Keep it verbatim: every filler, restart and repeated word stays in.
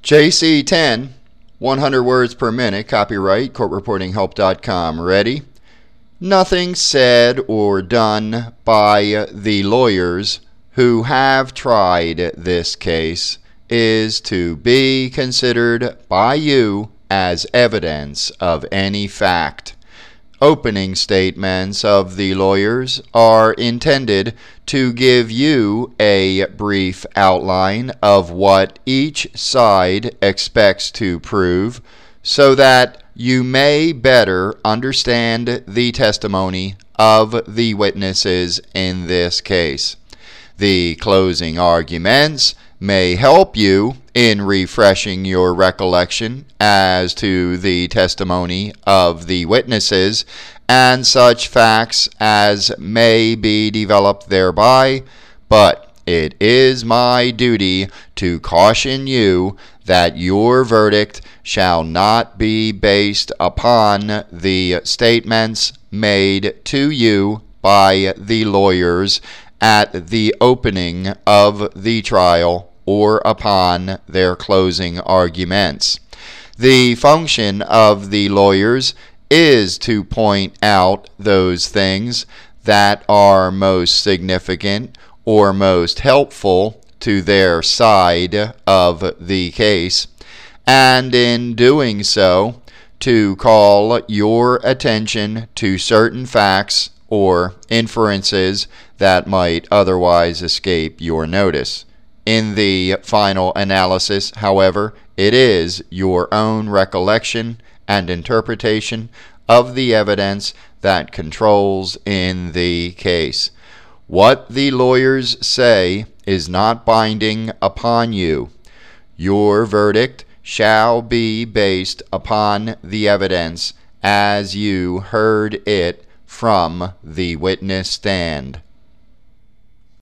J C ten, one hundred words per minute, copyright court reporting help dot com. Ready? Nothing said or done by the lawyers who have tried this case is to be considered by you as evidence of any fact. Opening statements of the lawyers are intended to give you a brief outline of what each side expects to prove so that you may better understand the testimony of the witnesses in this case. The closing arguments may help you in refreshing your recollection as to the testimony of the witnesses and such facts as may be developed thereby, but it is my duty to caution you that your verdict shall not be based upon the statements made to you by the lawyers at the opening of the trial or upon their closing arguments. The function of the lawyers is to point out those things that are most significant or most helpful to their side of the case, and in doing so, to call your attention to certain facts or inferences that might otherwise escape your notice. In the final analysis, however, it is your own recollection and interpretation of the evidence that controls in the case. What the lawyers say is not binding upon you. Your verdict shall be based upon the evidence as you heard it from the witness stand.